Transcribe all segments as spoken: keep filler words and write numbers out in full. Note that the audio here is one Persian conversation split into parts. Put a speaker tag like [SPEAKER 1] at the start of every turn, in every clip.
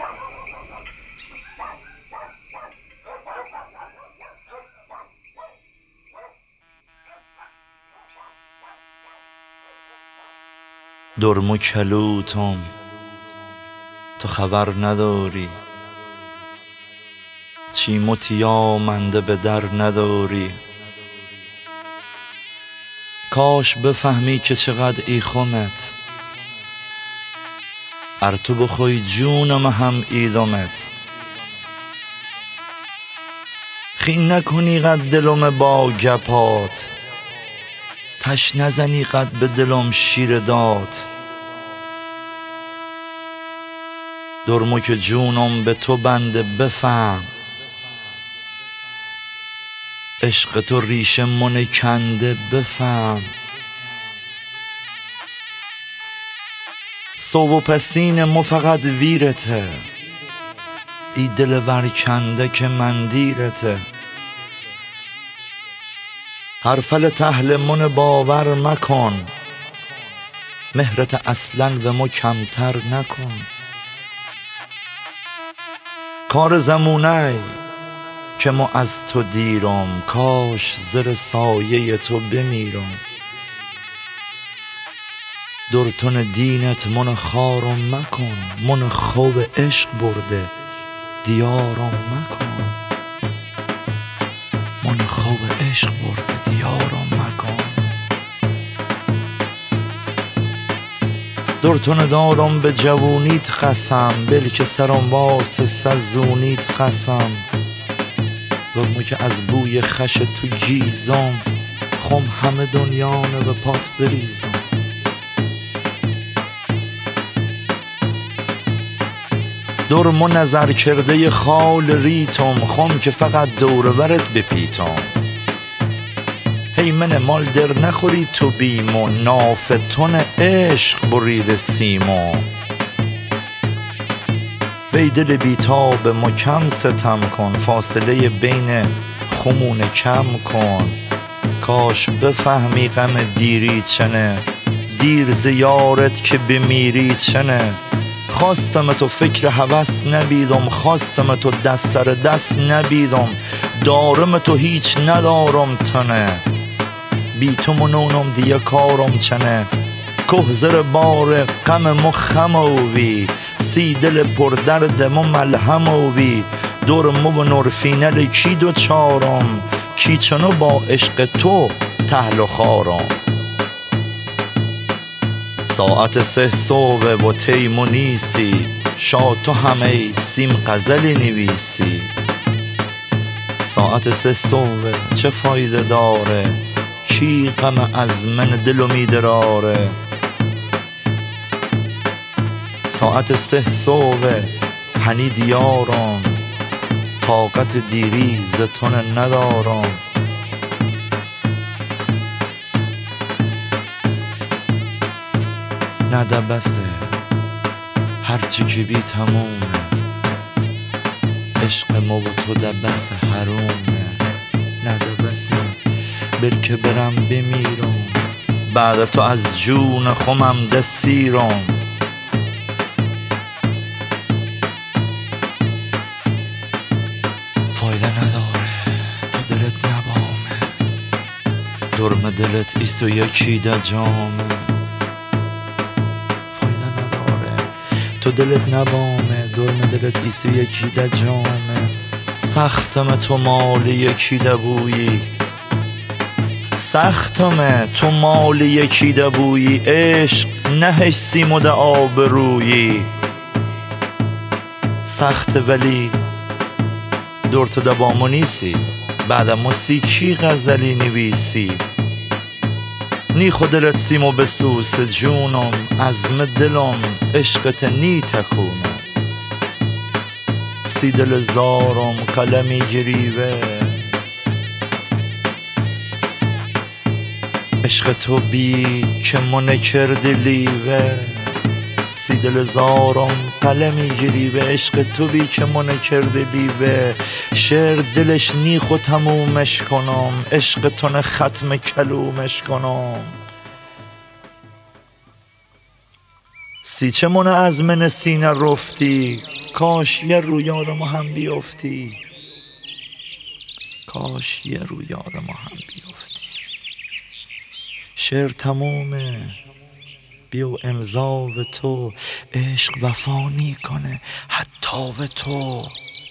[SPEAKER 1] درم و کلوتم تو خبر نداری، چیم و تیا منده به در نداری. کاش بفهمی که چقدر ایخمت، ار تو بخوی جونم هم ایدمت. خین نکنی قد دلم با گپات، تش نزنی قد به دلم شیر داد. درمو که جونم به تو بنده بفهم، عشق تو ریشه من کنده بفهم. سو و پسین مو فقط ویرته، ای دل ورکنده که مندیرته. حرفل تهل من باور مکن، مهرت اصلا و مو کمتر نکن. کار زمونه که مو از تو دیرم، کاش زر سایه تو بمیرم. درتون دینت من خارم مکن، من خوب عشق برده دیارم مکن. من خوب عشق برده دیارم مکن. درتون دارم به جوونیت قسم، بلکه سرم واسه سزونیت قسم. درمو که از بوی خش تو گیزم، خم همه دنیا نه به پات بریزم. درمو نظر کرده خال ریتم، خم که فقط دورورت بپیتم. هی من مال در نخوری تو بیمو، نافتون عشق برید سیمو. وی دل بیتاب ما کم ستم کن، فاصله بین خمون کم کن. کاش بفهمی غم دیری چنه، دیر زیارت که بمیری چنه. خواستم تو فکر هوس نبیدم، خواستم تو دست سر دست نبیدم. دارم تو هیچ ندارم تنه، بی تو منونم دیگه کارم چنه. که زر بار غم مو خموی، سی دل پر درد مو ملهموی. درمو و نورفینل کی دو چارم، کی چنو با عشق تو تهل و خارم. ساعت سه صبح و تیمو نیسی، شا تو همه سیم غزلی نویسی. ساعت سه صبح چه فایده داره، کی غم از من دلو میدراره. ساعت سه صبح هنی دیارم، طاقت دیری زتون ندارم. نده بسه هرچی که بی تمومه، عشق ما و تو ده بس حرومه. نده بسه بلکه برم بمیرم، بعد تو از جون خمم ده سیرم. فایده نداره تو دلت نبامه، درم دلت ایست و یکی ده جامه. تو دلت نبامه، درم دلت ایست و یکی ده جامه. سختم تو مال یکی ده بویی، سختم تو مال یکی ده بویی. عشق نهش سیم و ده آبرویی. سخت ولی درت ده بامو نیسی، بعدمو سی کی غزلی نویسی. نی خود دلت سیمو بسوس جونم، عزم دلم عشقت نی تکونم. سی دل زارم قلمی گریوه، عشق تو بی که من کرده لیوه. سی دل زارم قلمی گریوه، عشق تو بی که من کرده لیوه. شعر دلش نی خود تمومش کنم، عشق تو نه ختم کلومش کنم. سی چه من از من سینه رفتی، کاش یه رو یاد ما هم بیفتی، کاش یه رو یاد ما هم بیفتی. شعر تمومه، بیا امضا به تو، عشق وفا کنه حتی به تو.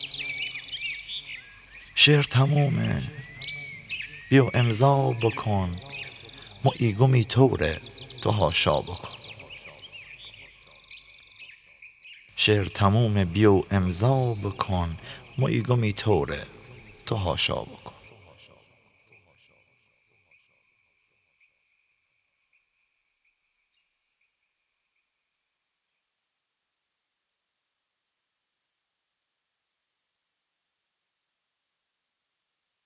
[SPEAKER 1] شعر تمومه، بیا امضا بکن، ما ایگو میطوره تو هاشا بکن. شعر تمومه، بیا امضا بکن، ما ایگو میطوره تو هاشا بکن.